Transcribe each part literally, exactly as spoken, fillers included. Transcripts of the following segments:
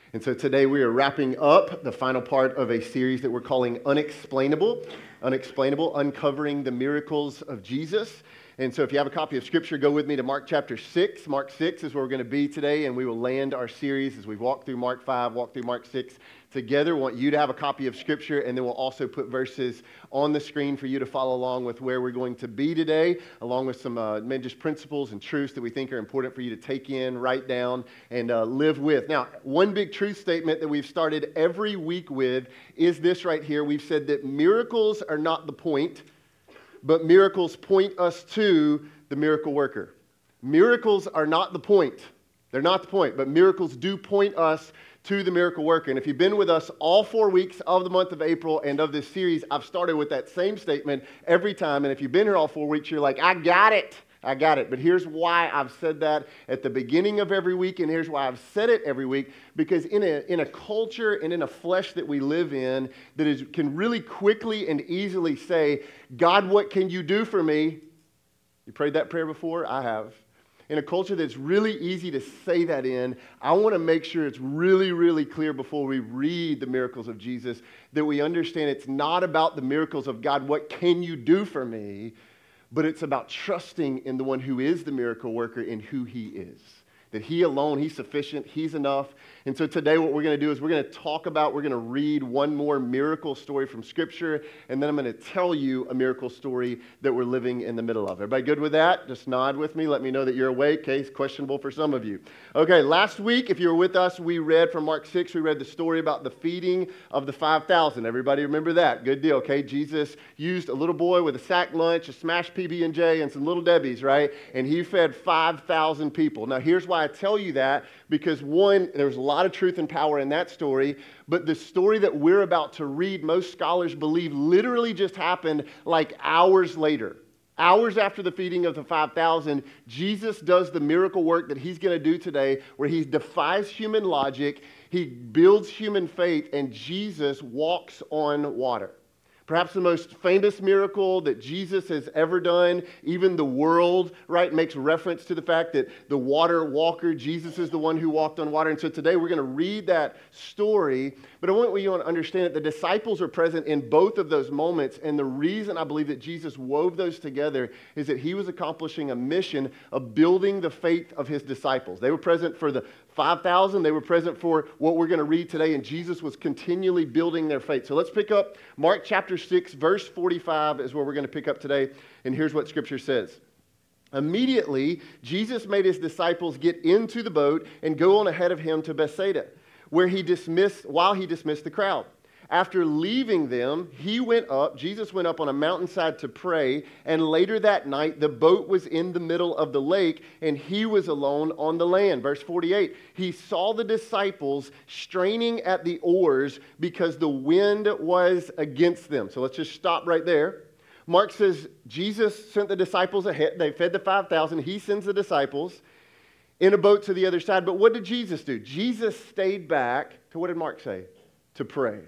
And so today we are wrapping up the final part of a series that we're calling Unexplainable. Unexplainable, uncovering the miracles of Jesus. And so if you have a copy of Scripture, go with me to Mark chapter six. Mark six is where we're going to be today, and we will land our series as we walk through Mark five, walk through Mark six together. We want you to have a copy of Scripture, and then we'll also put verses on the screen for you to follow along with where we're going to be today, along with some uh, just principles and truths that we think are important for you to take in, write down, and uh, live with. Now, one big truth statement that we've started every week with is this right here. We've said that miracles are not the point, but miracles point us to the miracle worker. Miracles are not the point. They're not the point, but miracles do point us to the miracle worker. And if you've been with us all four weeks of the month of April and of this series, I've started with that same statement every time. And if you've been here all four weeks, you're like, I got it. I got it. But here's why I've said that at the beginning of every week, and here's why I've said it every week, because in a, in a culture and in a flesh that we live in that is, can really quickly and easily say, God, what can you do for me? You prayed that prayer before? I have. In a culture that's really easy to say that in, I want to make sure it's really, really clear before we read the miracles of Jesus that we understand it's not about the miracles of God, what can you do for me? But it's about trusting in the one who is the miracle worker and who he is. That he alone, he's sufficient, he's enough. And so today what we're going to do is we're going to talk about, we're going to read one more miracle story from Scripture, and then I'm going to tell you a miracle story that we're living in the middle of. Everybody good with that? Just nod with me. Let me know that you're awake. Okay, it's questionable for some of you. Okay, last week, if you were with us, we read from Mark six, we read the story about the feeding of the five thousand. Everybody remember that? Good deal, okay? Jesus used a little boy with a sack lunch, a smashed P B and J, and some Little Debbies, right? And he fed five thousand people. Now, here's why I tell you that, because one, there's a lot of truth and power in that story, but the story that we're about to read, most scholars believe literally just happened like hours later. Hours after the feeding of the five thousand, Jesus does the miracle work that he's going to do today, where he defies human logic, he builds human faith, and Jesus walks on water. Perhaps the most famous miracle that Jesus has ever done. Even the world, right, makes reference to the fact that the water walker, Jesus is the one who walked on water. And so today we're going to read that story. But I want you to understand that the disciples are present in both of those moments. And the reason I believe that Jesus wove those together is that he was accomplishing a mission of building the faith of his disciples. They were present for the five thousand. They were present for what we're going to read today. And Jesus was continually building their faith. So let's pick up Mark chapter six, verse forty-five is where we're going to pick up today. And here's what Scripture says. Immediately, Jesus made his disciples get into the boat and go on ahead of him to Bethsaida, where he dismissed, while he dismissed the crowd. After leaving them, he went up, Jesus went up on a mountainside to pray, and later that night, the boat was in the middle of the lake, and he was alone on the land. Verse forty-eight, he saw the disciples straining at the oars because the wind was against them. So let's just stop right there. Mark says Jesus sent the disciples ahead. They fed the five thousand. He sends the disciples in a boat to the other side. But what did Jesus do? Jesus stayed back to, what did Mark say? To pray.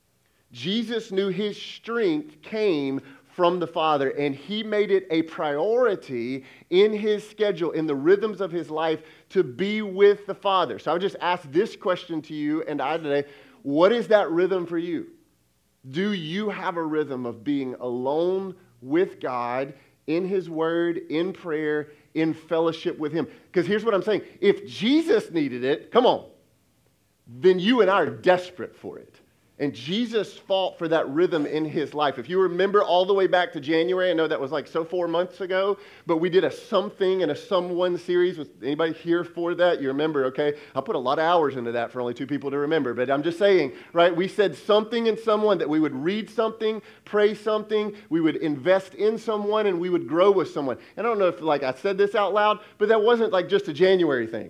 Jesus knew his strength came from the Father, and he made it a priority in his schedule, in the rhythms of his life, to be with the Father. So I would just ask this question to you and I today. What is that rhythm for you? Do you have a rhythm of being alone with God, in his word, in prayer, in fellowship with him? Because here's what I'm saying. If Jesus needed it, come on, then you and I are desperate for it. And Jesus fought for that rhythm in his life. If you remember all the way back to January, I know that was like so four months ago, but we did a something and a someone series. Was anybody here for that? You remember, okay? I put a lot of hours into that for only two people to remember, but I'm just saying, right? We said something and someone, that we would read something, pray something, we would invest in someone, and we would grow with someone. And I don't know if like I said this out loud, but that wasn't like just a January thing.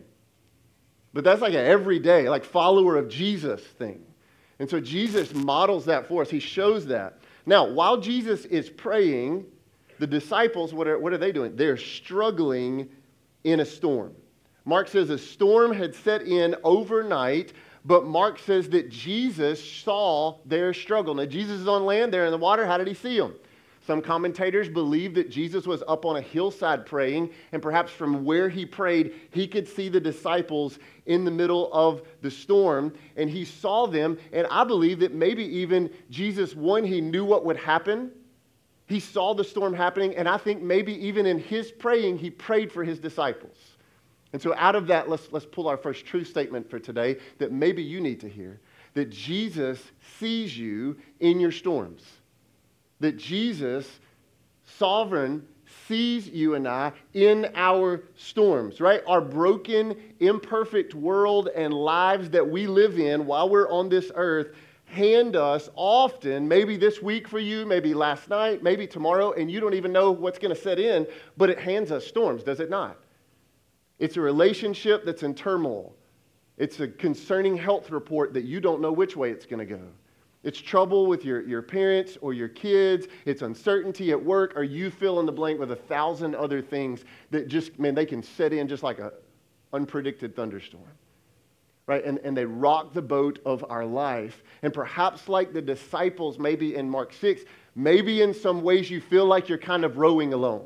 But that's like an everyday, like follower of Jesus thing. And so Jesus models that for us. He shows that. Now, while Jesus is praying, the disciples, what are, what are they doing? They're struggling in a storm. Mark says a storm had set in overnight, but Mark says that Jesus saw their struggle. Now, Jesus is on land, they're in the water. How did he see them? Some commentators believe that Jesus was up on a hillside praying, and perhaps from where he prayed, he could see the disciples in the middle of the storm, and he saw them, and I believe that maybe even Jesus, one, he knew what would happen. He saw the storm happening, and I think maybe even in his praying, he prayed for his disciples. And so out of that, let's, let's pull our first true statement for today that maybe you need to hear, that Jesus sees you in your storms. That Jesus, sovereign, sees you and I in our storms, right? Our broken, imperfect world and lives that we live in while we're on this earth hand us often, maybe this week for you, maybe last night, maybe tomorrow, and you don't even know what's going to set in, but it hands us storms, does it not? It's a relationship that's in turmoil. It's a concerning health report that you don't know which way it's going to go. It's trouble with your, your parents or your kids. It's uncertainty at work, or you fill in the blank with a thousand other things that just, man, they can set in just like an unpredicted thunderstorm. Right? And, and they rock the boat of our life. And perhaps like the disciples, maybe in Mark six, maybe in some ways you feel like you're kind of rowing alone.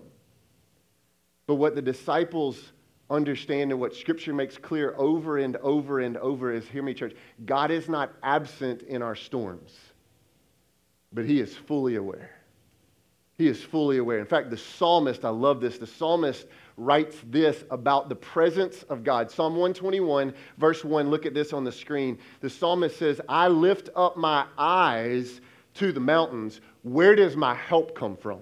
But what the disciples understand and what Scripture makes clear over and over and over is, hear me, church, God is not absent in our storms, but He is fully aware. He is fully aware. In fact, the psalmist, I love this, the psalmist writes this about the presence of God. Psalm one twenty-one, verse one, look at this on the screen. The psalmist says, I lift up my eyes to the mountains. Where does my help come from?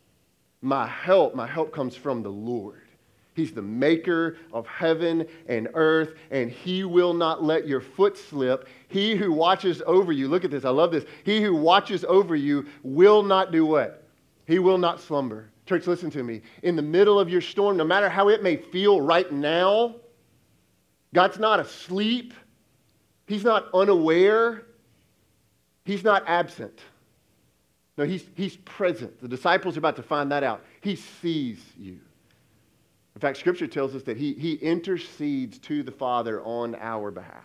My help, my help comes from the Lord. He's the maker of heaven and earth, and He will not let your foot slip. He who watches over you, look at this, I love this. He who watches over you will not do what? He will not slumber. Church, listen to me. In the middle of your storm, no matter how it may feel right now, God's not asleep. He's not unaware. He's not absent. No, he's, he's present. The disciples are about to find that out. He sees you. In fact, Scripture tells us that he, he intercedes to the Father on our behalf.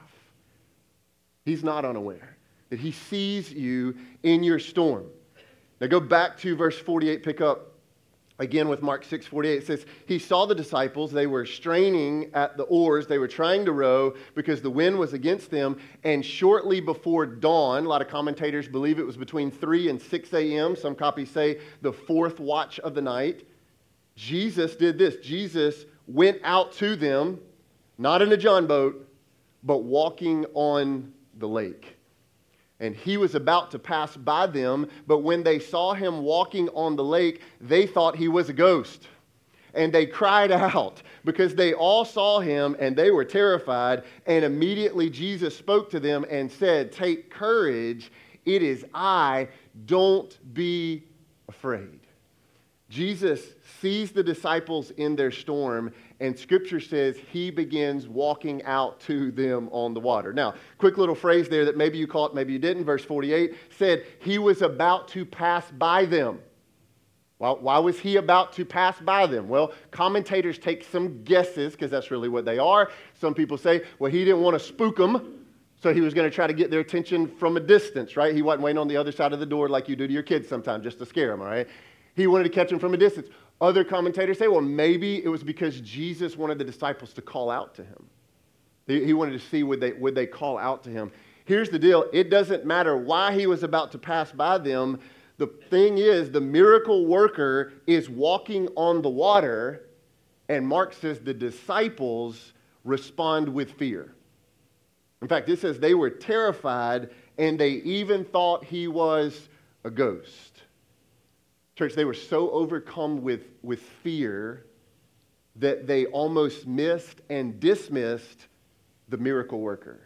He's not unaware, that He sees you in your storm. Now go back to verse forty-eight, pick up again with Mark six forty-eight. It says, He saw the disciples, they were straining at the oars, they were trying to row because the wind was against them, and shortly before dawn, a lot of commentators believe it was between three and six a.m., some copies say the fourth watch of the night, Jesus did this. Jesus went out to them, not in a John boat, but walking on the lake. And He was about to pass by them, but when they saw Him walking on the lake, they thought He was a ghost. And they cried out because they all saw Him and they were terrified. And immediately Jesus spoke to them and said, take courage, it is I, don't be afraid. Jesus sees the disciples in their storm, and Scripture says He begins walking out to them on the water. Now, quick little phrase there that maybe you caught, maybe you didn't. Verse forty-eight said He was about to pass by them. Why, why was He about to pass by them? Well, commentators take some guesses, because that's really what they are. Some people say, well, He didn't want to spook them, so He was going to try to get their attention from a distance, right? He wasn't waiting on the other side of the door like you do to your kids sometimes just to scare them, all right? He wanted to catch them from a distance. Other commentators say, well, maybe it was because Jesus wanted the disciples to call out to Him. He, he wanted to see would they, would they call out to Him. Here's the deal. It doesn't matter why He was about to pass by them. The thing is, the miracle worker is walking on the water, and Mark says the disciples respond with fear. In fact, it says they were terrified, and they even thought He was a ghost. Church, they were so overcome with, with fear that they almost missed and dismissed the miracle worker.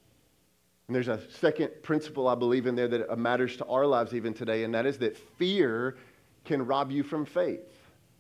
And there's a second principle I believe in there that matters to our lives even today, and that is that fear can rob you from faith.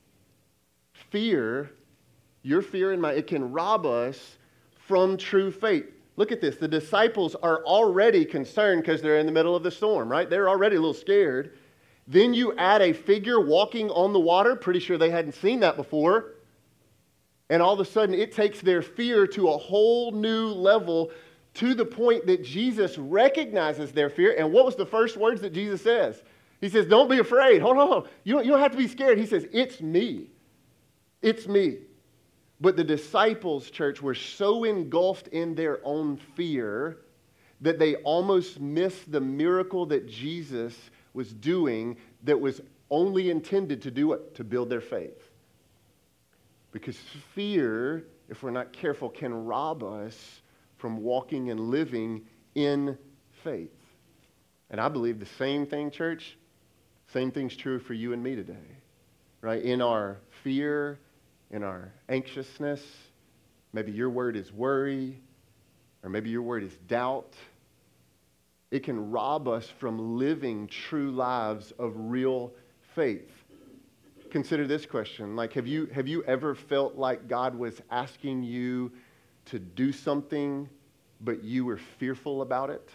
Fear, your fear and mine, it can rob us from true faith. Look at this. The disciples are already concerned because they're in the middle of the storm, right? They're already a little scared. Then you add a figure walking on the water. Pretty sure they hadn't seen that before. And all of a sudden, it takes their fear to a whole new level to the point that Jesus recognizes their fear. And what was the first words that Jesus says? He says, don't be afraid. Hold on, hold on. You don't, you don't have to be scared. He says, it's me. It's me. But the disciples, church, were so engulfed in their own fear that they almost missed the miracle that Jesus was doing that was only intended to do what? To build their faith. Because fear, if we're not careful, can rob us from walking and living in faith. And I believe the same thing, church, same thing's true for you and me today. Right? In our fear, in our anxiousness, maybe your word is worry, or maybe your word is doubt. It can rob us from living true lives of real faith. Consider this question. Like, have you, have you ever felt like God was asking you to do something, but you were fearful about it?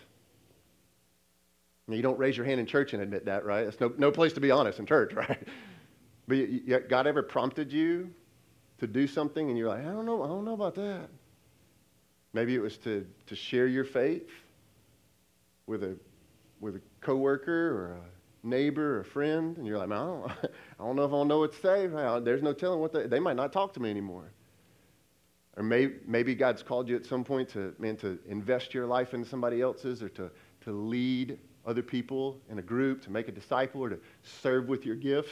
Now, you don't raise your hand in church and admit that, right? It's no, no place to be honest in church, right? But you, you, God ever prompted you to do something and you're like, I don't know, I don't know about that. Maybe it was to, to share your faith with a with a coworker or a neighbor or a friend, and you're like, man, I don't, I don't know if I'll know what to say. There's no telling what they, they might not talk to me anymore. Or maybe, maybe God's called you at some point to, man, to invest your life in somebody else's, or to, to lead other people in a group, to make a disciple, or to serve with your gifts.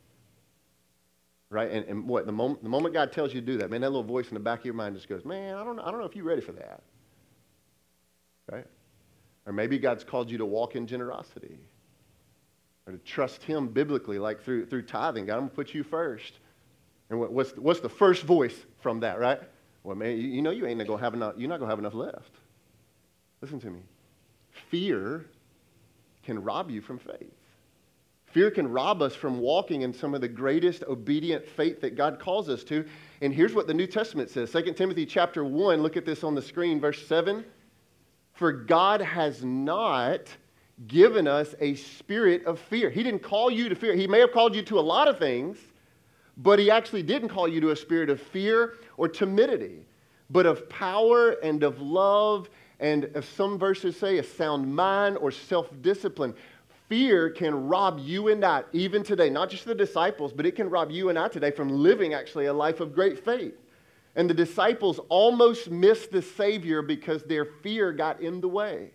Right? And, and what, the moment, the moment God tells you to do that, man, that little voice in the back of your mind just goes, man, I don't, I don't know if you're ready for that. Right? Or maybe God's called you to walk in generosity, or to trust Him biblically, like through through tithing. God, I'm going to put you first. And what, what's what's the first voice from that, right? Well, man, you, you know you ain't going to have enough. You're not going to have enough left. Listen to me. Fear can rob you from faith. Fear can rob us from walking in some of the greatest obedient faith that God calls us to. And here's what the New Testament says. Second Timothy chapter one, look at this on the screen, verse seven. For God has not given us a spirit of fear. He didn't call you to fear. He may have called you to a lot of things, but He actually didn't call you to a spirit of fear or timidity, but of power and of love, and as some verses say, a sound mind or self-discipline. Fear can rob you and I, even today, not just the disciples, but it can rob you and I today from living actually a life of great faith. And the disciples almost missed the Savior because their fear got in the way.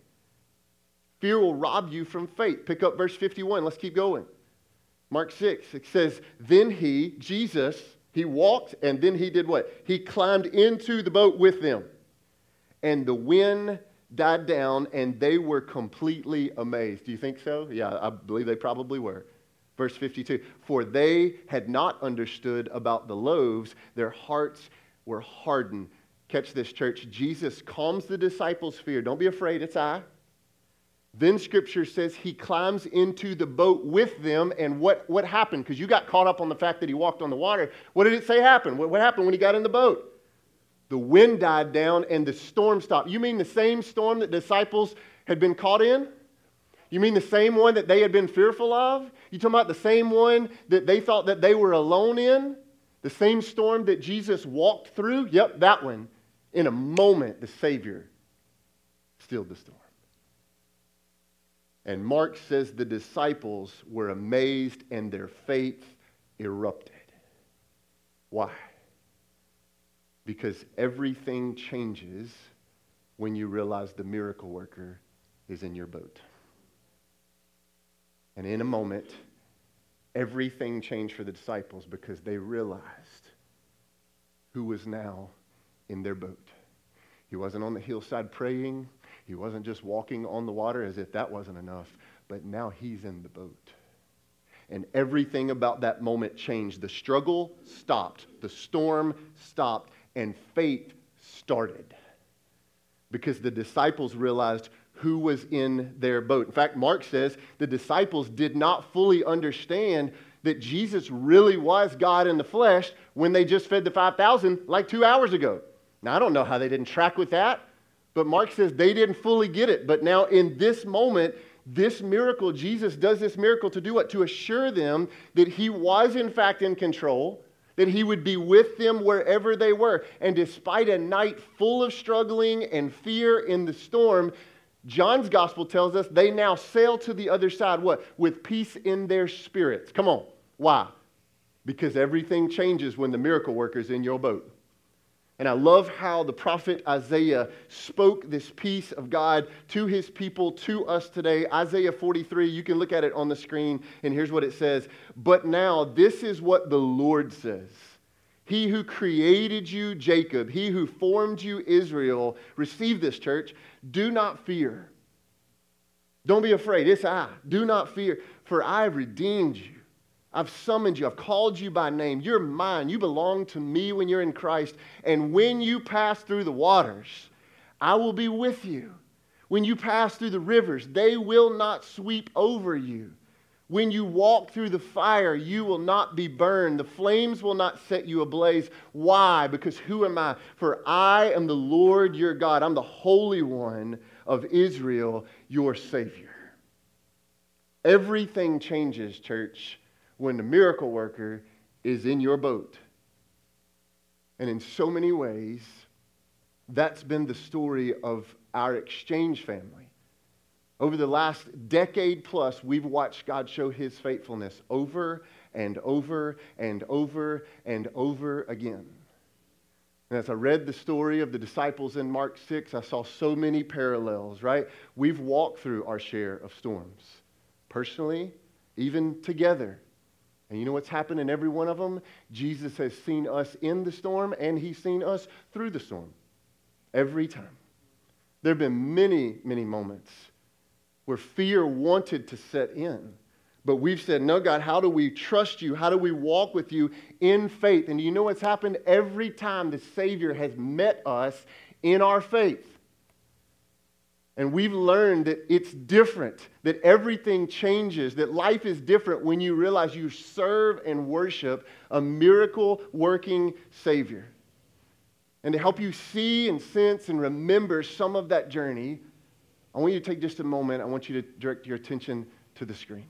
Fear will rob you from faith. Pick up verse fifty-one. Let's keep going. Mark six, it says, then He, Jesus, He walked, and then He did what? He climbed into the boat with them. And the wind died down, and they were completely amazed. Do you think so? Yeah, I believe they probably were. Verse fifty-two, for they had not understood about the loaves, their hearts were hardened. Catch this, church. Jesus calms the disciples' fear. Don't be afraid, it's I. Then Scripture says He climbs into the boat with them, and what, what happened? Because you got caught up on the fact that He walked on the water. What did it say happened? What, what happened when He got in the boat? The wind died down and the storm stopped. You mean the same storm that disciples had been caught in? You mean the same one that they had been fearful of? You talking about the same one that they thought that they were alone in? The same storm that Jesus walked through? Yep, that one. In a moment, the Savior stilled the storm. And Mark says the disciples were amazed and their faith erupted. Why? Because everything changes when you realize the miracle worker is in your boat. And in a moment, everything changed for the disciples because they realized who was now in their boat. He wasn't on the hillside praying. He wasn't just walking on the water as if that wasn't enough. But now He's in the boat. And everything about that moment changed. The struggle stopped. The storm stopped. And faith started. Because the disciples realized who was in their boat. In fact, Mark says the disciples did not fully understand that Jesus really was God in the flesh when they just fed the five thousand like two hours ago. Now, I don't know how they didn't track with that, but Mark says they didn't fully get it. But now in this moment, this miracle, Jesus does this miracle to do what? To assure them that He was in fact in control, that He would be with them wherever they were. And despite a night full of struggling and fear in the storm, John's gospel tells us they now sail to the other side, what? With peace in their spirits. Come on. Why? Because everything changes when the miracle worker's in your boat. And I love how the prophet Isaiah spoke this peace of God to his people, to us today. Isaiah forty-three, you can look at it on the screen, and here's what it says. But now this is what the Lord says. He who created you, Jacob, he who formed you, Israel, receive this, church. Do not fear. Don't be afraid. It's I. Do not fear, for I have redeemed you. I've summoned you. I've called you by name. You're mine. You belong to me when you're in Christ. And when you pass through the waters, I will be with you. When you pass through the rivers, they will not sweep over you. When you walk through the fire, you will not be burned. The flames will not set you ablaze. Why? Because who am I? For I am the Lord your God. I'm the Holy One of Israel, your Savior. Everything changes, church, when the miracle worker is in your boat. And in so many ways, that's been the story of our Exchange family. Over the last decade plus, we've watched God show his faithfulness over and over and over and over again. And as I read the story of the disciples in Mark six, I saw so many parallels, right? We've walked through our share of storms, personally, even together. And you know what's happened in every one of them? Jesus has seen us in the storm, and he's seen us through the storm. Every time. There have been many, many moments where fear wanted to set in. But we've said, no, God, how do we trust you? How do we walk with you in faith? And you know what's happened? Every time the Savior has met us in our faith. And we've learned that it's different, that everything changes, that life is different when you realize you serve and worship a miracle-working Savior. And to help you see and sense and remember some of that journey, I want you to take just a moment. I want you to direct your attention to the screen.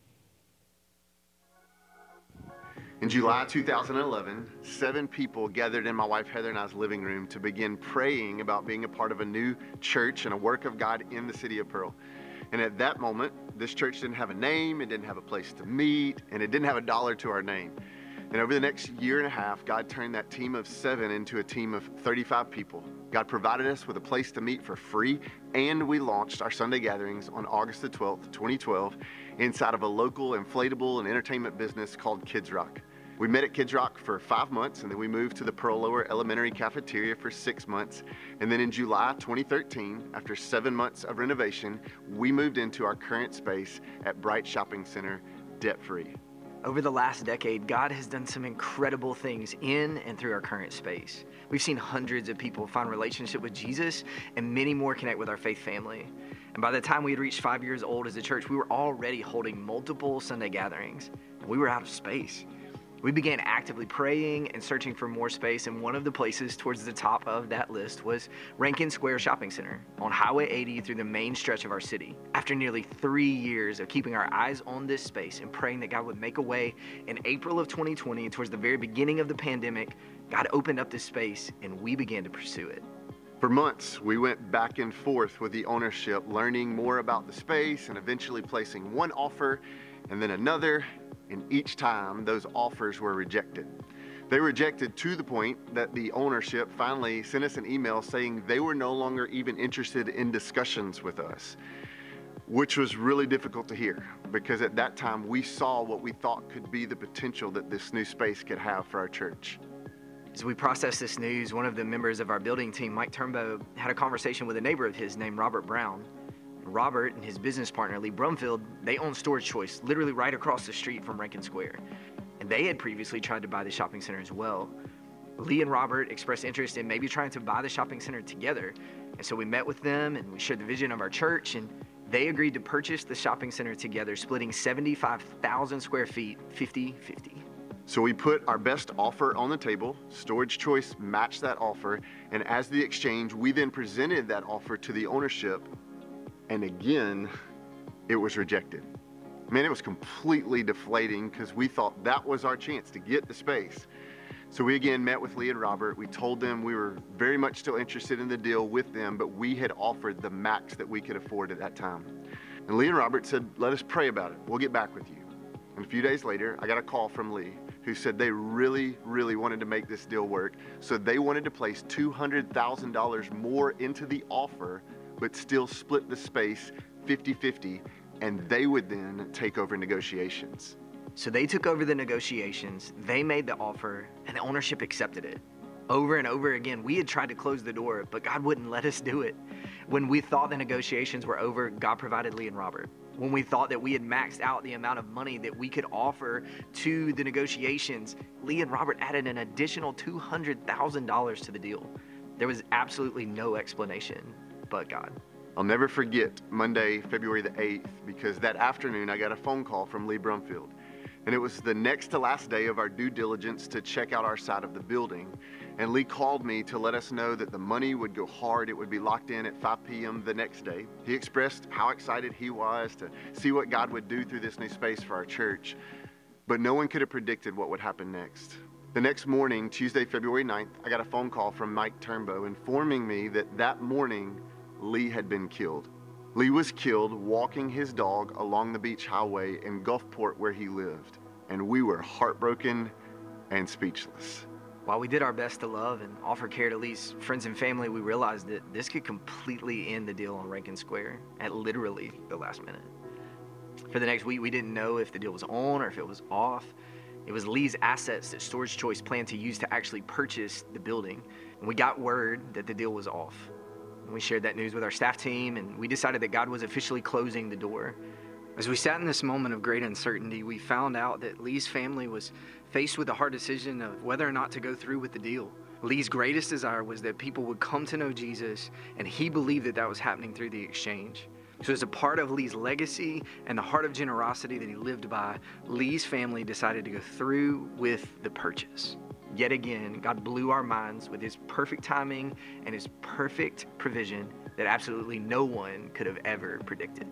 In July two thousand eleven, seven people gathered in my wife Heather and I's living room to begin praying about being a part of a new church and a work of God in the city of Pearl. And at that moment, this church didn't have a name, it didn't have a place to meet, and it didn't have a dollar to our name. And over the next year and a half, God turned that team of seven into a team of thirty-five people. God provided us with a place to meet for free, and we launched our Sunday gatherings on August the twelfth, twenty twelve, inside of a local inflatable and entertainment business called Kids Rock. We met at Kids Rock for five months, and then we moved to the Pearl Lower Elementary Cafeteria for six months. And then in July twenty thirteen, after seven months of renovation, we moved into our current space at Bright Shopping Center, debt-free. Over the last decade, God has done some incredible things in and through our current space. We've seen hundreds of people find relationship with Jesus, and many more connect with our faith family. And by the time we had reached five years old as a church, we were already holding multiple Sunday gatherings, and we were out of space. We began actively praying and searching for more space, and one of the places towards the top of that list was Rankin Square Shopping Center on Highway eighty through the main stretch of our city. After nearly three years of keeping our eyes on this space and praying that God would make a way, in April of twenty twenty, towards the very beginning of the pandemic, God opened up this space and we began to pursue it. For months, we went back and forth with the ownership, learning more about the space and eventually placing one offer and then another. And each time, those offers were rejected. They were rejected to the point that the ownership finally sent us an email saying they were no longer even interested in discussions with us, which was really difficult to hear because at that time we saw what we thought could be the potential that this new space could have for our church. As we processed this news, one of the members of our building team, Mike Turnbow, had a conversation with a neighbor of his named Robert Brown. Robert and his business partner, Lee Brumfield, they own Storage Choice, literally right across the street from Rankin Square. And they had previously tried to buy the shopping center as well. Lee and Robert expressed interest in maybe trying to buy the shopping center together. And so we met with them and we shared the vision of our church, and they agreed to purchase the shopping center together, splitting seventy-five thousand square feet, fifty fifty. So we put our best offer on the table. Storage Choice matched that offer. And as the exchange, we then presented that offer to the ownership. And again, it was rejected. Man, it was completely deflating because we thought that was our chance to get the space. So we again met with Lee and Robert. We told them we were very much still interested in the deal with them, but we had offered the max that we could afford at that time. And Lee and Robert said, let us pray about it. We'll get back with you. And a few days later, I got a call from Lee who said they really, really wanted to make this deal work. So they wanted to place two hundred thousand dollars more into the offer, but still split the space fifty-fifty, and they would then take over negotiations. So they took over the negotiations, they made the offer, and the ownership accepted it. Over and over again, we had tried to close the door, but God wouldn't let us do it. When we thought the negotiations were over, God provided Lee and Robert. When we thought that we had maxed out the amount of money that we could offer to the negotiations, Lee and Robert added an additional two hundred thousand dollars to the deal. There was absolutely no explanation but God. I'll never forget Monday, February the eighth, because that afternoon I got a phone call from Lee Brumfield. And it was the next to last day of our due diligence to check out our side of the building. And Lee called me to let us know that the money would go hard. It would be locked in at five p.m. the next day. He expressed how excited he was to see what God would do through this new space for our church. But no one could have predicted what would happen next. The next morning, Tuesday, February ninth, I got a phone call from Mike Turnbow informing me that that morning, Lee had been killed. Lee was killed walking his dog along the beach highway in Gulfport where he lived. And we were heartbroken and speechless. While we did our best to love and offer care to Lee's friends and family, we realized that this could completely end the deal on Rankin Square at literally the last minute. For the next week, we didn't know if the deal was on or if it was off. It was Lee's assets that Storage Choice planned to use to actually purchase the building. And we got word that the deal was off. And we shared that news with our staff team, and we decided that God was officially closing the door. As we sat in this moment of great uncertainty, we found out that Lee's family was faced with the hard decision of whether or not to go through with the deal. Lee's greatest desire was that people would come to know Jesus, and he believed that that was happening through the exchange. So as a part of Lee's legacy and the heart of generosity that he lived by, Lee's family decided to go through with the purchase. Yet again, God blew our minds with his perfect timing and his perfect provision that absolutely no one could have ever predicted.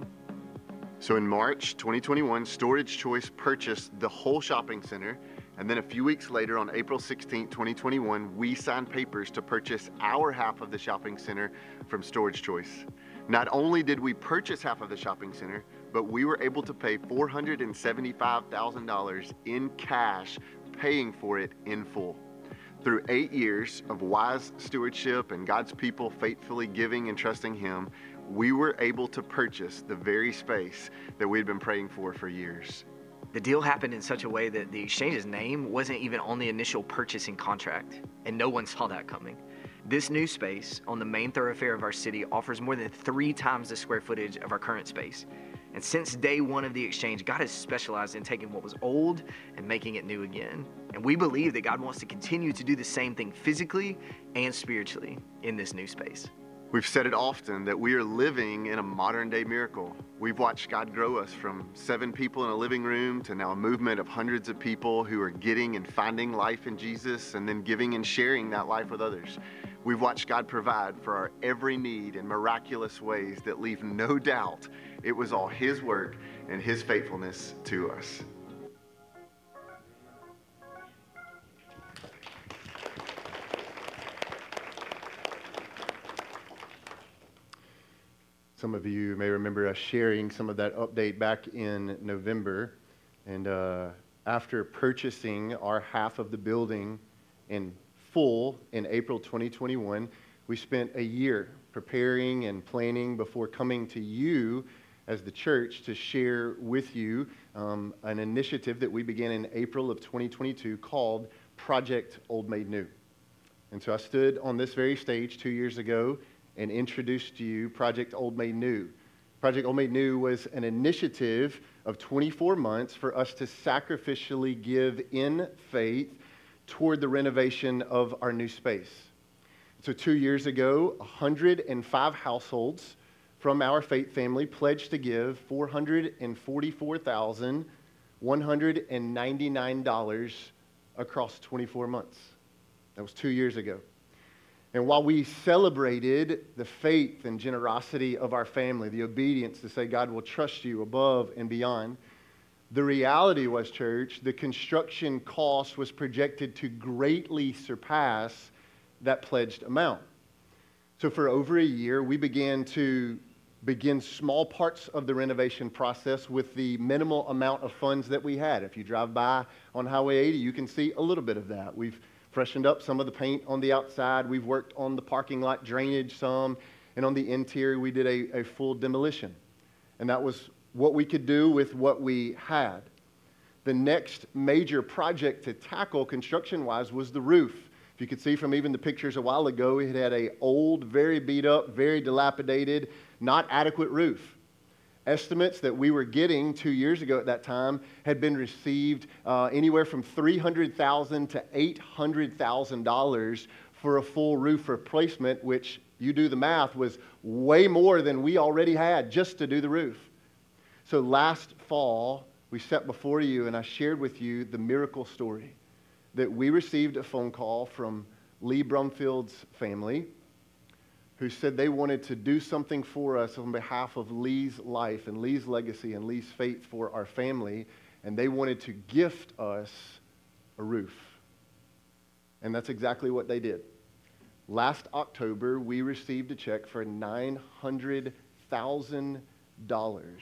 So in March twenty twenty-one, Storage Choice purchased the whole shopping center. And then a few weeks later, on April sixteenth, twenty twenty-one, we signed papers to purchase our half of the shopping center from Storage Choice. Not only did we purchase half of the shopping center, but we were able to pay four hundred seventy-five thousand dollars in cash, paying for it in full. Through eight years of wise stewardship and God's people faithfully giving and trusting him, we were able to purchase the very space that we'd been praying for for years. The deal happened in such a way that the exchange's name wasn't even on the initial purchasing contract, and no one saw that coming. This new space on the main thoroughfare of our city offers more than three times the square footage of our current space. And since day one of the exchange, God has specialized in taking what was old and making it new again. And we believe that God wants to continue to do the same thing physically and spiritually in this new space. We've said it often that we are living in a modern day miracle. We've watched God grow us from seven people in a living room to now a movement of hundreds of people who are getting and finding life in Jesus and then giving and sharing that life with others. We've watched God provide for our every need in miraculous ways that leave no doubt it was all his work and his faithfulness to us. Some of you may remember us sharing some of that update back in November. And uh, after purchasing our half of the building in full in April twenty twenty-one, we spent a year preparing and planning before coming to you as the church to share with you um, an initiative that we began in April of twenty twenty-two called Project Old Made New. And so I stood on this very stage two years ago and introduced to you Project Old Made New. Project Old Made New was an initiative of twenty-four months for us to sacrificially give in faith toward the renovation of our new space. So two years ago, one hundred five households from our faith family pledged to give four hundred forty-four thousand one hundred ninety-nine dollars across twenty-four months. That was two years ago. And while we celebrated the faith and generosity of our family, the obedience to say God will trust you above and beyond, The reality was, church, the construction cost was projected to greatly surpass that pledged amount. So for over a year, we began to begin small parts of the renovation process with the minimal amount of funds that we had. If you drive by on Highway eighty, you can see a little bit of that. We've freshened up some of the paint on the outside. We've worked on the parking lot drainage some. And on the interior, we did a, a full demolition. And that was what we could do with what we had. The next major project to tackle construction-wise was the roof. If you could see from even the pictures a while ago, it had an old, very beat up, very dilapidated, not adequate roof. Estimates that we were getting two years ago at that time had been received uh, anywhere from three hundred thousand dollars to eight hundred thousand dollars for a full roof replacement, which, you do the math, was way more than we already had just to do the roof. So last fall, we sat before you and I shared with you the miracle story that we received a phone call from Lee Brumfield's family who said they wanted to do something for us on behalf of Lee's life and Lee's legacy and Lee's faith for our family, and they wanted to gift us a roof. And that's exactly what they did. Last October, we received a check for nine hundred thousand dollars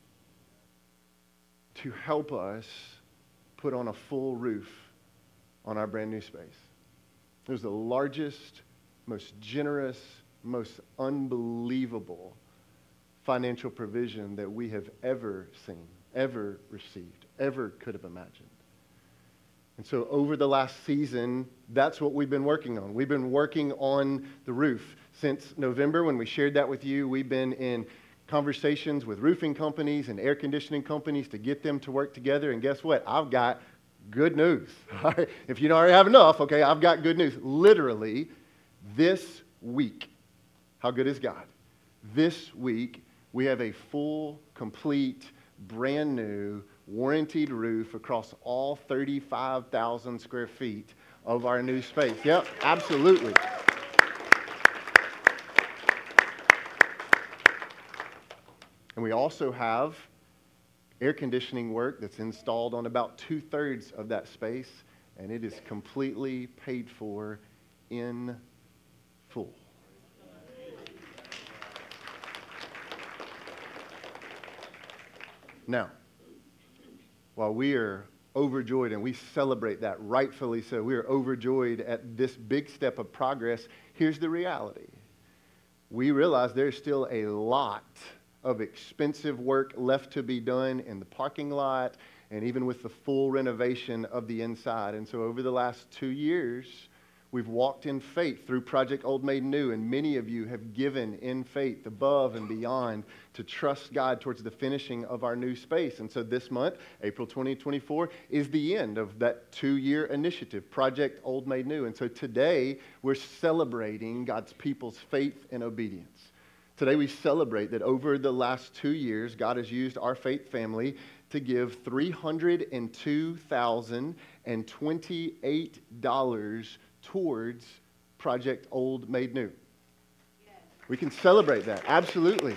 to help us put on a full roof on our brand new space. It was the largest, most generous, most unbelievable financial provision that we have ever seen, ever received, ever could have imagined. And so over the last season, that's what we've been working on. We've been working on the roof. Since November, when we shared that with you, we've been in conversations with roofing companies and air conditioning companies to get them to work together. And guess what? I've got good news. If you don't already have enough, okay, I've got good news. Literally, this week, how good is God? This week, we have a full, complete, brand new, warranted roof across all thirty-five thousand square feet of our new space. Yep, absolutely. And we also have air conditioning work that's installed on about two-thirds of that space, and it is completely paid for in full. Now, while we are overjoyed, and we celebrate that rightfully so, we are overjoyed at this big step of progress, here's the reality. We realize there's still a lot of expensive work left to be done in the parking lot and even with the full renovation of the inside. And so over the last two years, we've walked in faith through Project Old Made New, and many of you have given in faith above and beyond to trust God towards the finishing of our new space. And so this month, April twenty twenty-four, is the end of that two-year initiative, Project Old Made New. And so today, we're celebrating God's people's faith and obedience. Today we celebrate that over the last two years, God has used our faith family to give three hundred two thousand twenty-eight dollars towards Project Old Made New. Yes. We can celebrate that, absolutely.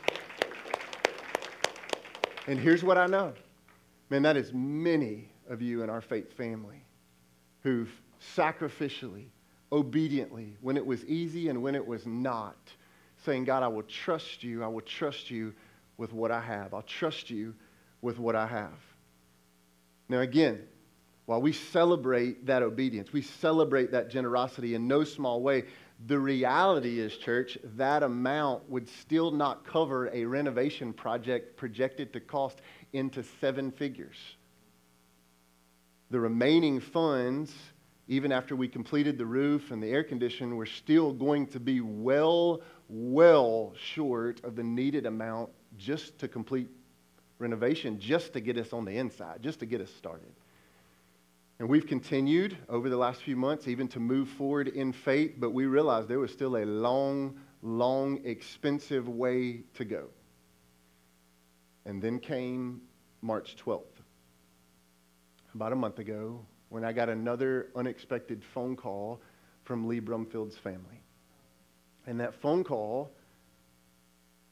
And here's what I know. Man, that is many of you in our faith family who've sacrificially, obediently, when it was easy and when it was not, saying, God, I will trust you. I will trust you with what I have. I'll trust you with what I have. Now, again, while we celebrate that obedience, we celebrate that generosity in no small way, the reality is, church, that amount would still not cover a renovation project projected to cost into seven figures. The remaining funds, even after we completed the roof and the air conditioning, were still going to be well, well short of the needed amount just to complete renovation, just to get us on the inside, just to get us started. And we've continued over the last few months even to move forward in faith, but we realized there was still a long, long, expensive way to go. And then came March twelfth, about a month ago, when I got another unexpected phone call from Lee Brumfield's family. And that phone call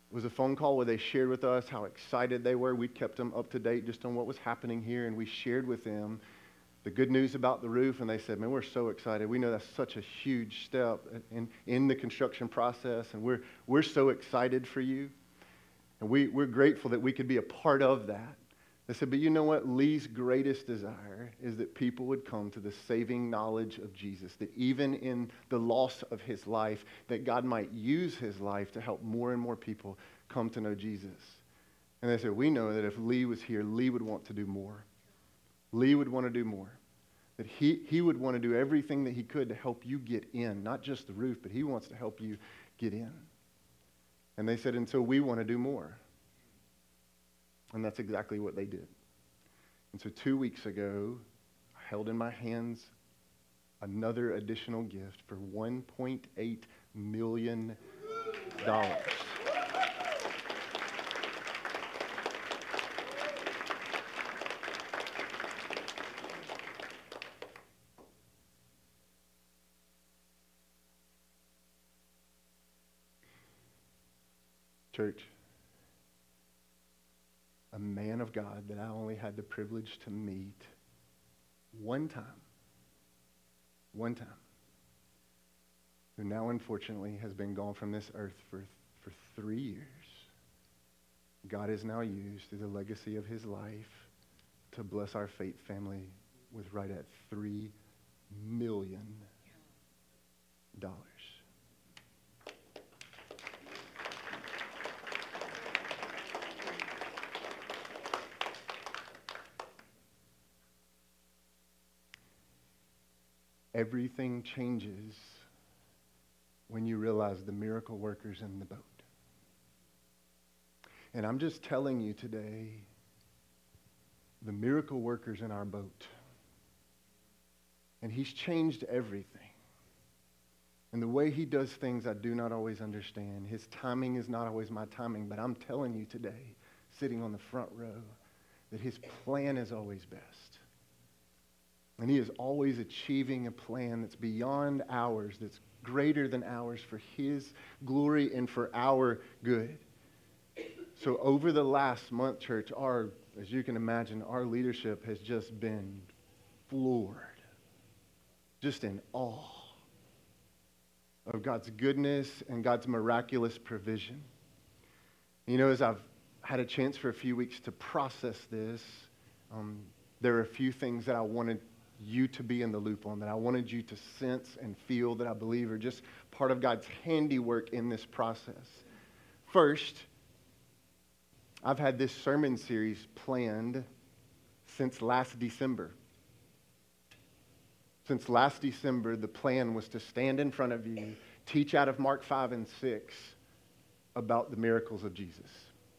It was a phone call where they shared with us how excited they were. We kept them up to date just on what was happening here, and we shared with them the good news about the roof, and they said, man, we're so excited. We know that's such a huge step in, in the construction process, and we're, we're so excited for you. And we, we're grateful that we could be a part of that. They said, but you know what? Lee's greatest desire is that people would come to the saving knowledge of Jesus, that even in the loss of his life, that God might use his life to help more and more people come to know Jesus. And they said, we know that if Lee was here, Lee would want to do more. Lee would want to do more. That he, he would want to do everything that he could to help you get in, not just the roof, but he wants to help you get in. And they said, and so we want to do more. And that's exactly what they did. And so two weeks ago, I held in my hands another additional gift for one point eight million dollars. Church, a man of God that I only had the privilege to meet one time, one time, who now unfortunately has been gone from this earth for, for three years. God has now used through the legacy of his life to bless our faith family with right at three million dollars. Everything changes when you realize the miracle worker's in the boat. And I'm just telling you today, the miracle worker's in our boat. And he's changed everything. And the way he does things, I do not always understand. His timing is not always my timing, but I'm telling you today, sitting on the front row, that his plan is always best. And he is always achieving a plan that's beyond ours, that's greater than ours for his glory and for our good. So over the last month, church, our, as you can imagine, our leadership has just been floored, just in awe of God's goodness and God's miraculous provision. You know, as I've had a chance for a few weeks to process this, um, there are a few things that I wanted you to be in the loop on, that I wanted you to sense and feel, that I believe are just part of God's handiwork in this process. First, I've had this sermon series planned since last December. Since last December, the plan was to stand in front of you, teach out of Mark five and six about the miracles of Jesus.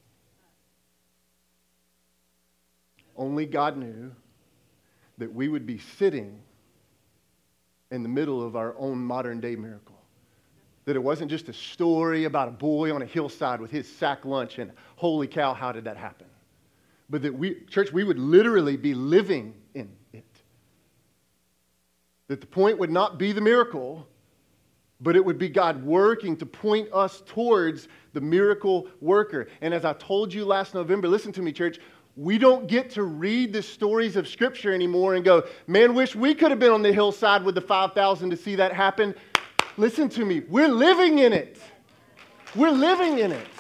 Only God knew that we would be sitting in the middle of our own modern day miracle. That it wasn't just a story about a boy on a hillside with his sack lunch and holy cow, how did that happen? But that we, church, we would literally be living in it. That the point would not be the miracle, but it would be God working to point us towards the miracle worker. And as I told you last November, listen to me, church, we don't get to read the stories of Scripture anymore and go, man, wish we could have been on the hillside with the five thousand to see that happen. Listen to me. We're living in it. We're living in it.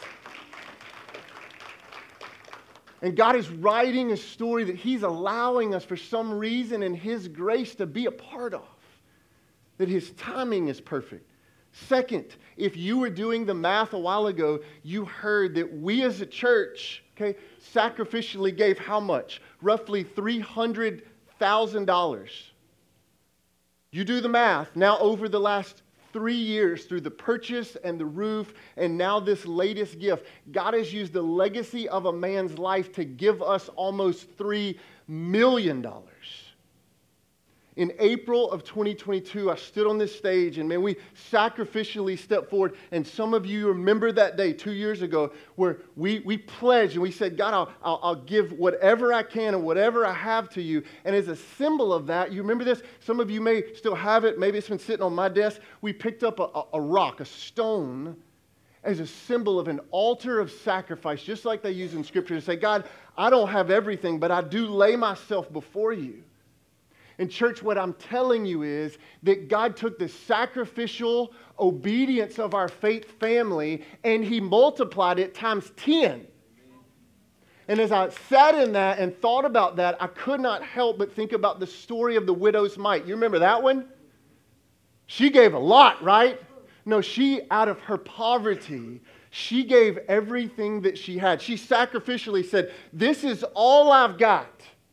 And God is writing a story that he's allowing us for some reason in his grace to be a part of. That his timing is perfect. Second, if you were doing the math a while ago, you heard that we as a church, okay, sacrificially gave how much? Roughly three hundred thousand dollars. You do the math. Now over the last three years, through the purchase and the roof, and now this latest gift, God has used the legacy of a man's life to give us almost three million dollars. In April of twenty twenty-two, I stood on this stage and man, we sacrificially stepped forward. And some of you remember that day two years ago where we, we pledged and we said, God, I'll, I'll, I'll give whatever I can and whatever I have to you. And as a symbol of that, you remember this? Some of you may still have it. Maybe it's been sitting on my desk. We picked up a, a, a rock, a stone, as a symbol of an altar of sacrifice, just like they use in Scripture to say, God, I don't have everything, but I do lay myself before you. And church, what I'm telling you is that God took the sacrificial obedience of our faith family and He multiplied it times ten. And as I sat in that and thought about that, I could not help but think about the story of the widow's mite. You remember that one? She gave a lot, right? No, she, out of her poverty, she gave everything that she had. She sacrificially said, this is all I've got.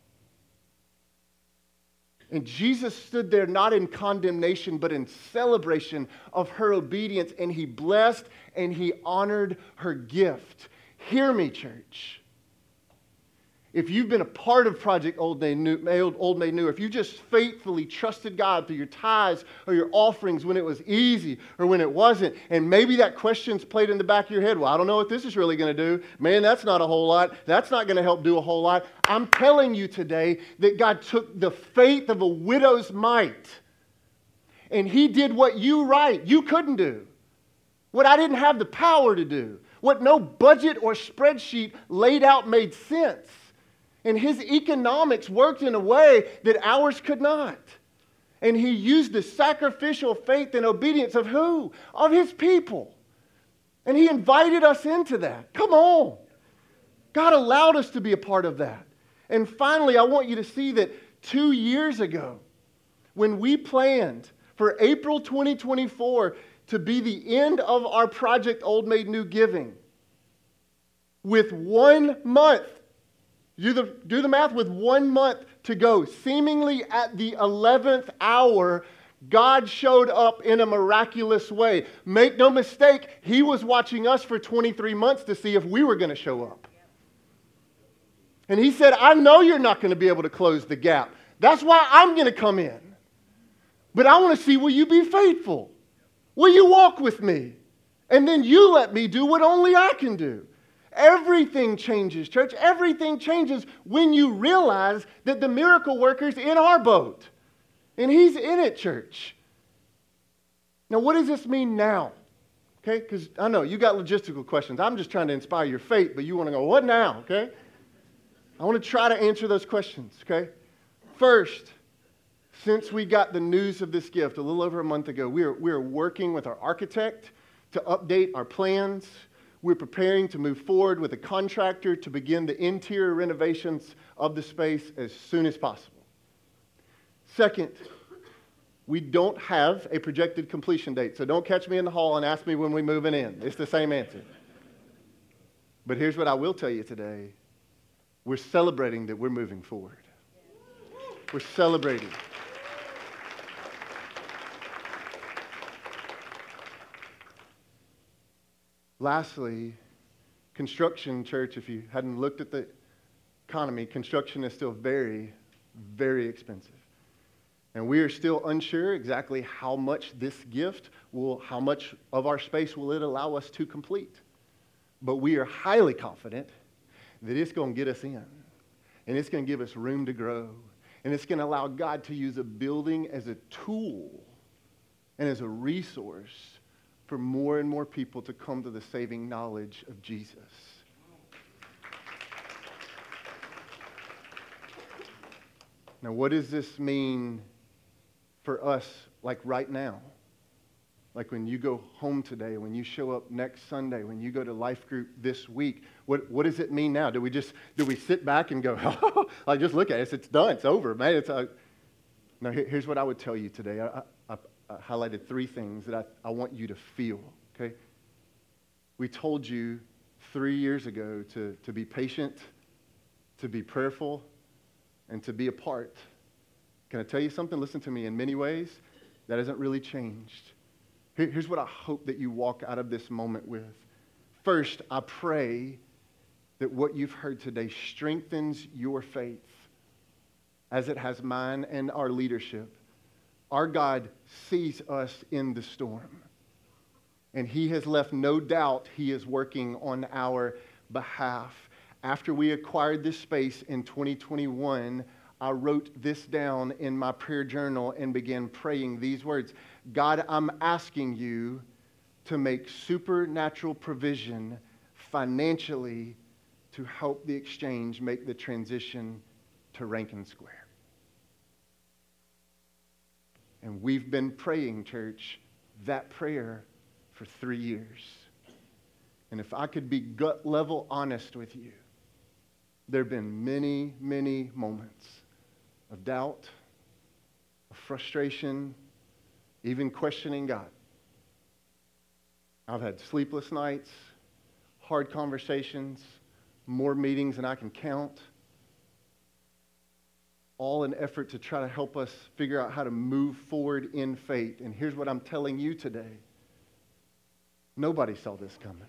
And Jesus stood there not in condemnation, but in celebration of her obedience. And He blessed and He honored her gift. Hear me, church. If you've been a part of Project Old Made New, Old Made New, if you just faithfully trusted God through your tithes or your offerings when it was easy or when it wasn't, and maybe that question's played in the back of your head, well, I don't know what this is really going to do. Man, that's not a whole lot. That's not going to help do a whole lot. I'm telling you today that God took the faith of a widow's mite and He did what you right, you couldn't do. What I didn't have the power to do. What no budget or spreadsheet laid out made sense. And His economics worked in a way that ours could not. And He used the sacrificial faith and obedience of who? Of His people. And He invited us into that. Come on. God allowed us to be a part of that. And finally, I want you to see that two years ago, when we planned for April twenty twenty-four to be the end of our Project Old Made New giving, with one month, Do the, do the math, with one month to go, seemingly at the eleventh hour, God showed up in a miraculous way. Make no mistake, He was watching us for twenty-three months to see if we were going to show up. And He said, I know you're not going to be able to close the gap. That's why I'm going to come in. But I want to see, will you be faithful? Will you walk with me? And then you let me do what only I can do. Everything changes, church. Everything changes when you realize that the miracle worker's in our boat. And He's in it, church. Now, what does this mean now? Okay, because I know you got logistical questions. I'm just trying to inspire your faith, but you want to go, what now? Okay? I want to try to answer those questions, okay? First, since we got the news of this gift a little over a month ago, we are, we are working with our architect to update our plans. We're preparing to move forward with a contractor to begin the interior renovations of the space as soon as possible. Second, we don't have a projected completion date, so don't catch me in the hall and ask me when we're moving in. It's the same answer. But here's what I will tell you today. We're celebrating that we're moving forward. We're celebrating. Lastly, construction, church, if you hadn't looked at the economy, construction is still very, very expensive. And we are still unsure exactly how much this gift will, how much of our space will it allow us to complete. But we are highly confident that it's going to get us in. And it's going to give us room to grow. And it's going to allow God to use a building as a tool and as a resource for more and more people to come to the saving knowledge of Jesus. Now, what does this mean for us, like right now? Like when you go home today, when you show up next Sunday, when you go to life group this week, what, what does it mean now? Do we just, do we sit back and go, oh, like just look at it, it's done, it's over, man. It's uh... Now, here, here's what I would tell you today. I, I, I highlighted three things that I, I want you to feel, okay? We told you three years ago to, to be patient, to be prayerful, and to be a part. Can I tell you something? Listen to me. In many ways, that hasn't really changed. Here, here's what I hope that you walk out of this moment with. First, I pray that what you've heard today strengthens your faith as it has mine and our leadership. Our God sees us in the storm, and He has left no doubt He is working on our behalf. After we acquired this space in twenty twenty-one, I wrote this down in my prayer journal and began praying these words. God, I'm asking you to make supernatural provision financially to help the exchange make the transition to Rankin Square. And we've been praying, church, that prayer for three years. And if I could be gut level honest with you, there have been many, many moments of doubt, of frustration, even questioning God. I've had sleepless nights, hard conversations, more meetings than I can count, all in effort to try to help us figure out how to move forward in faith. And here's what I'm telling you today. Nobody saw this coming.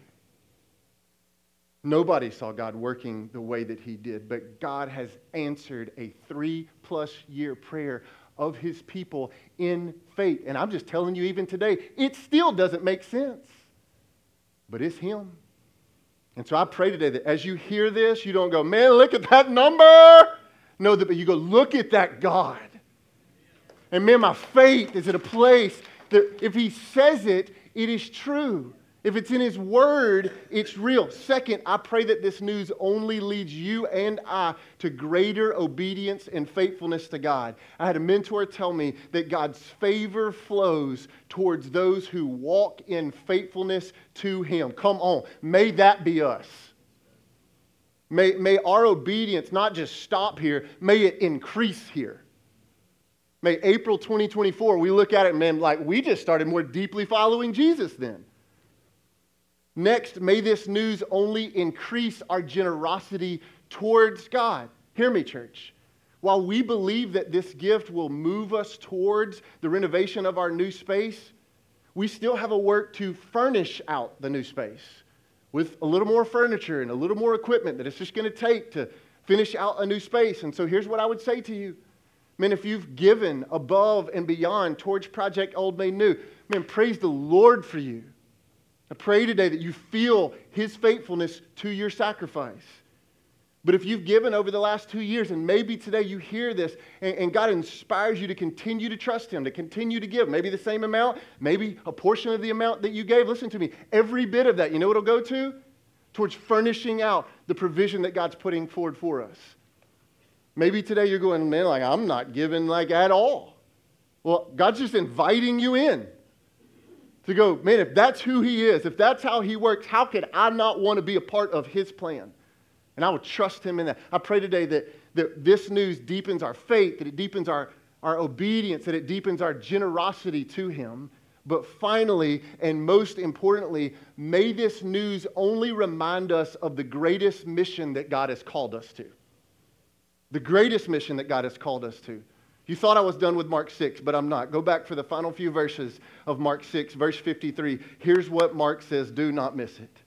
Nobody saw God working the way that he did, but God has answered a three-plus year prayer of his people in faith. And I'm just telling you, even today, it still doesn't make sense, but it's him. And so I pray today that as you hear this, you don't go, man, look at that number. No, but you go, look at that God. And man, my faith is at a place that if he says it, it is true. If it's in his word, it's real. Second, I pray that this news only leads you and I to greater obedience and faithfulness to God. I had a mentor tell me that God's favor flows towards those who walk in faithfulness to him. Come on, may that be us. May, may our obedience not just stop here, may it increase here. May April twenty twenty-four, we look at it, man, like we just started more deeply following Jesus then. Next, may this news only increase our generosity towards God. Hear me, church. While we believe that this gift will move us towards the renovation of our new space, we still have a work to furnish out the new space with a little more furniture and a little more equipment that it's just going to take to finish out a new space. And so here's what I would say to you. Man, if you've given above and beyond towards Project Old Made New, man, praise the Lord for you. I pray today that you feel his faithfulness to your sacrifice. But if you've given over the last two years, and maybe today you hear this, and, and God inspires you to continue to trust him, to continue to give, maybe the same amount, maybe a portion of the amount that you gave, listen to me, every bit of that, you know what it'll go to? Towards furnishing out the provision that God's putting forward for us. Maybe today you're going, man, like I'm not giving like at all. Well, God's just inviting you in. To go, man, if that's who he is, if that's how he works, how could I not want to be a part of his plan? And I would trust him in that. I pray today that, that this news deepens our faith, that it deepens our, our obedience, that it deepens our generosity to him. But finally, and most importantly, may this news only remind us of the greatest mission that God has called us to. The greatest mission that God has called us to. You thought I was done with Mark six, but I'm not. Go back for the final few verses of Mark six, verse fifty-three. Here's what Mark says. Do not miss it.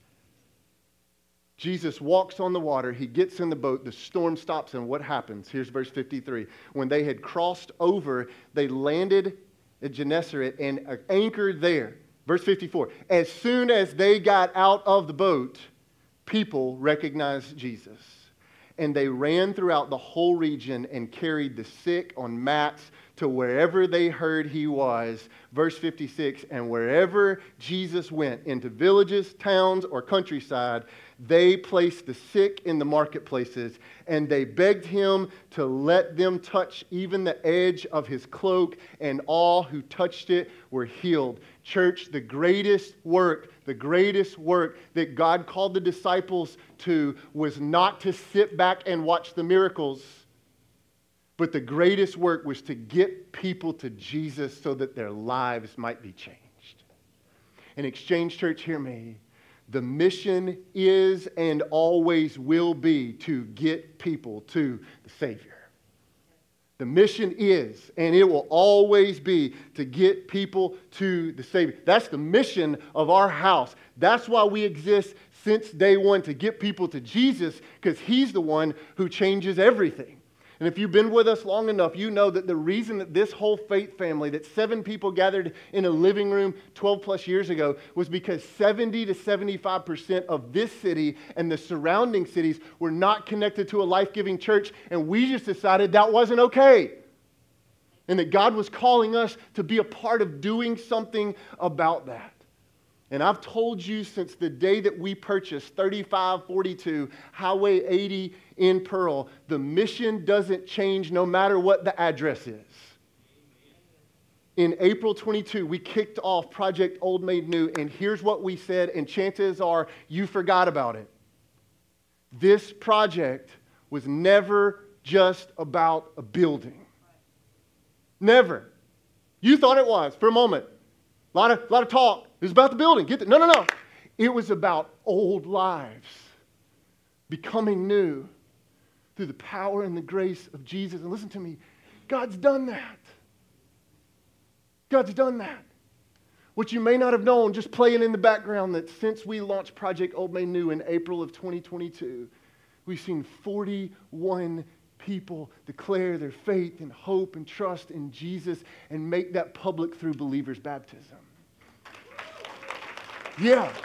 Jesus walks on the water. He gets in the boat. The storm stops, and what happens? Here's verse fifty-three. When they had crossed over, they landed at Gennesaret and anchored there. Verse fifty-four. As soon as they got out of the boat, people recognized Jesus. And they ran throughout the whole region and carried the sick on mats to wherever they heard he was. Verse fifty-six, and wherever Jesus went, into villages, towns, or countryside, they placed the sick in the marketplaces, and they begged him to let them touch even the edge of his cloak, and all who touched it were healed. Church, the greatest work, the greatest work that God called the disciples to was not to sit back and watch the miracles, but the greatest work was to get people to Jesus so that their lives might be changed. And Exchange Church, hear me. The mission is and always will be to get people to the Savior. The mission is, and it will always be, to get people to the Savior. That's the mission of our house. That's why we exist since day one, to get people to Jesus, because he's the one who changes everything. And if you've been with us long enough, you know that the reason that this whole faith family, that seven people gathered in a living room twelve plus years ago, was because seventy to seventy-five percent of this city and the surrounding cities were not connected to a life-giving church, and we just decided that wasn't okay. And that God was calling us to be a part of doing something about that. And I've told you since the day that we purchased thirty-five forty-two Highway eighty in Pearl, the mission doesn't change no matter what the address is. In April twenty-two, we kicked off Project Old Made New, and here's what we said, and chances are you forgot about it. This project was never just about a building. Never. You thought it was for a moment. A lot of, lot of talk. It was about the building. Get the, no, no, no. It was about old lives becoming new through the power and the grace of Jesus. And listen to me, God's done that. God's done that. What you may not have known, just playing in the background, that since we launched Project Old Made New in April of twenty twenty-two, we've seen forty-one people declare their faith and hope and trust in Jesus and make that public through believers' baptism. Yeah.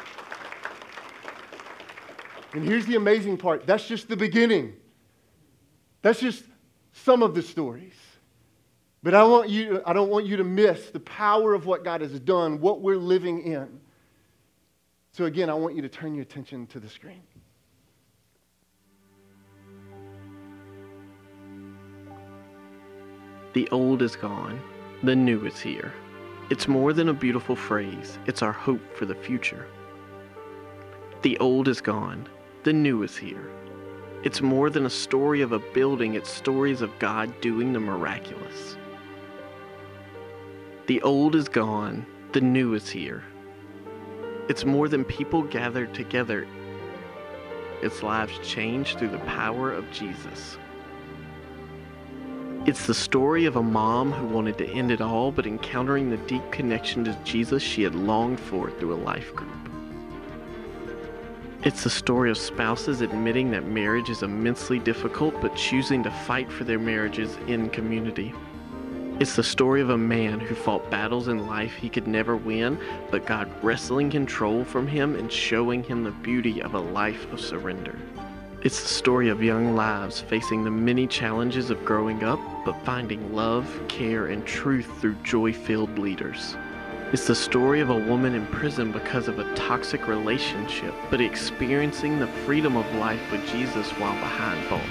And here's the amazing part. That's just the beginning. That's just some of the stories. But I want you, I don't want you to miss the power of what God has done, what we're living in. So again, I want you to turn your attention to the screen. The old is gone, the new is here. It's more than a beautiful phrase, it's our hope for the future. The old is gone, the new is here. It's more than a story of a building, it's stories of God doing the miraculous. The old is gone, the new is here. It's more than people gathered together, it's lives changed through the power of Jesus. It's the story of a mom who wanted to end it all, but encountering the deep connection to Jesus she had longed for through a life group. It's the story of spouses admitting that marriage is immensely difficult, but choosing to fight for their marriages in community. It's the story of a man who fought battles in life he could never win, but God wresting control from him and showing him the beauty of a life of surrender. It's the story of young lives facing the many challenges of growing up, but finding love, care, and truth through joy-filled leaders. It's the story of a woman in prison because of a toxic relationship, but experiencing the freedom of life with Jesus while behind bars.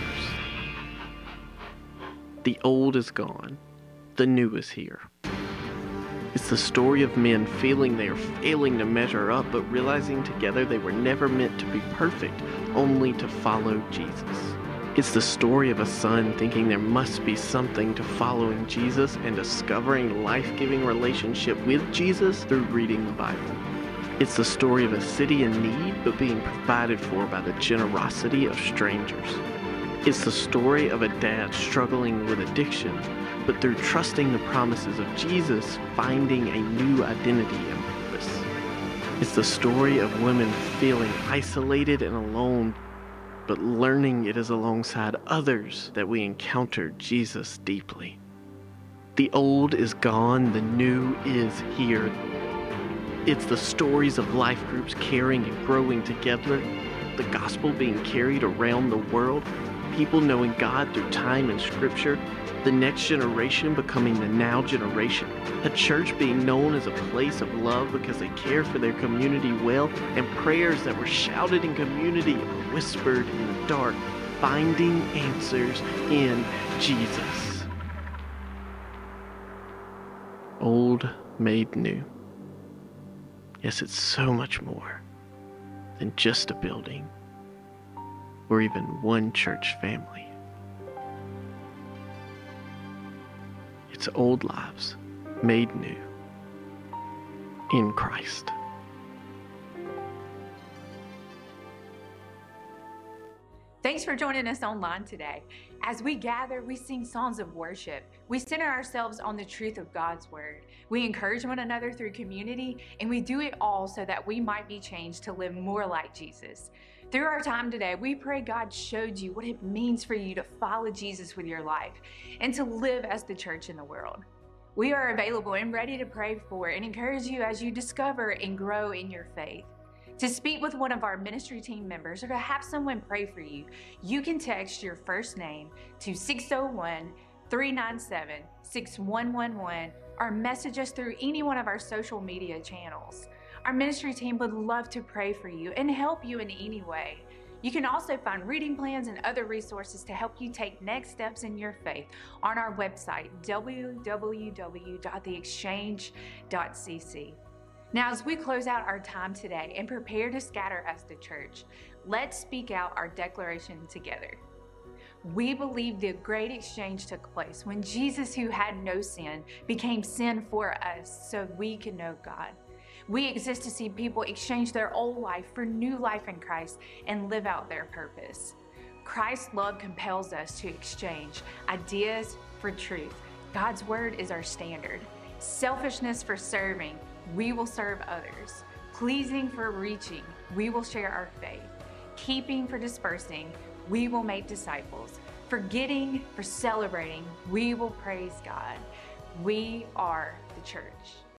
The old is gone, the new is here. It's the story of men feeling they are failing to measure up, but realizing together they were never meant to be perfect, only to follow Jesus. It's the story of a son thinking there must be something to following Jesus and discovering life-giving relationship with Jesus through reading the Bible. It's the story of a city in need, but being provided for by the generosity of strangers. It's the story of a dad struggling with addiction, but through trusting the promises of Jesus, finding a new identity and purpose. It's the story of women feeling isolated and alone, but learning it is alongside others that we encounter Jesus deeply. The old is gone, the new is here. It's the stories of life groups caring and growing together, the gospel being carried around the world, people knowing God through time and scripture, the next generation becoming the now generation, a church being known as a place of love because they care for their community well, and prayers that were shouted in community or whispered in the dark, finding answers in Jesus. Old made new. Yes, it's so much more than just a building or even one church family. It's old lives made new in Christ. Thanks for joining us online today. As we gather, we sing songs of worship. We center ourselves on the truth of God's word. We encourage one another through community, and we do it all so that we might be changed to live more like Jesus. Through our time today, we pray God showed you what it means for you to follow Jesus with your life and to live as the church in the world. We are available and ready to pray for and encourage you as you discover and grow in your faith. To speak with one of our ministry team members or to have someone pray for you, you can text your first name to six oh one, three nine seven, six one one one or message us through any one of our social media channels. Our ministry team would love to pray for you and help you in any way. You can also find reading plans and other resources to help you take next steps in your faith on our website, w w w dot the exchange dot c c. Now, as we close out our time today and prepare to scatter as the church, let's speak out our declaration together. We believe the great exchange took place when Jesus, who had no sin, became sin for us so we can know God. We exist to see people exchange their old life for new life in Christ and live out their purpose. Christ's love compels us to exchange ideas for truth. God's word is our standard. Selfishness for serving, we will serve others. Pleasing for reaching, we will share our faith. Keeping for dispersing, we will make disciples. Forgetting for celebrating, we will praise God. We are the church.